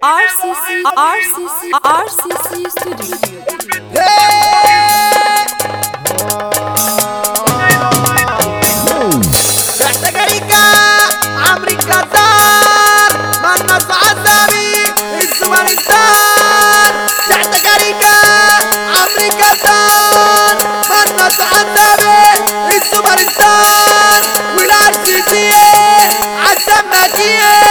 RCC Studio. محتاجة عمري كتار مالنا عذابي الزمن الدار. محتاجة عمري كتار مالنا عذابي الزمن الدار. والRCC عالدماتين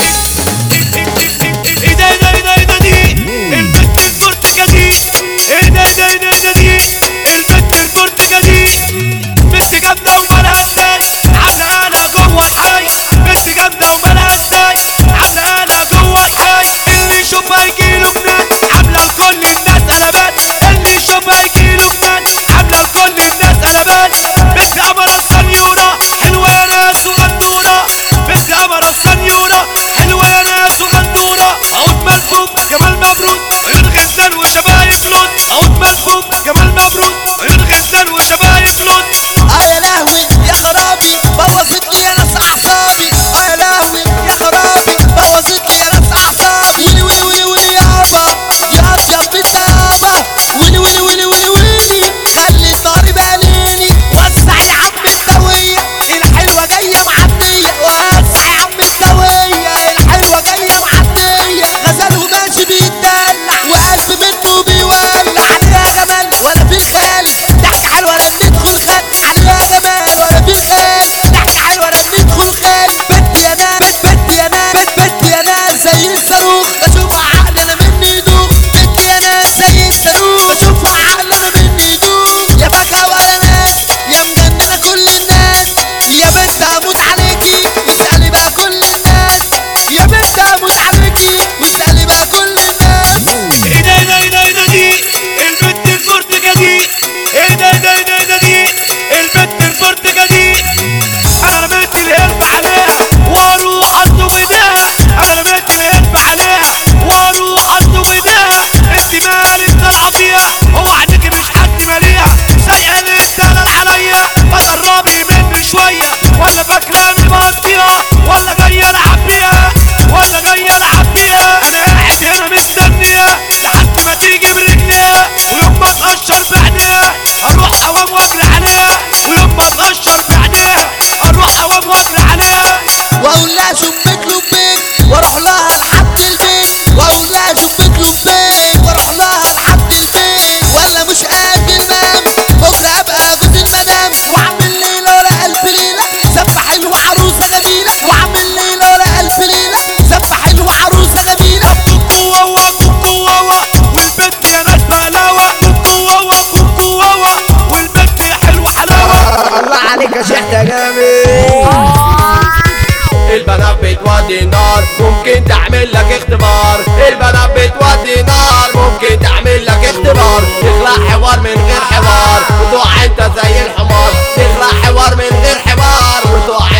البنات بتودي نار ممكن تعمل لك اختبار. البنات بتودي نار ممكن تعمل لك اختبار. تخلق حوار من غير حوار وتقع انت زي الحمار. تخلق حوار من غير حوار وتقع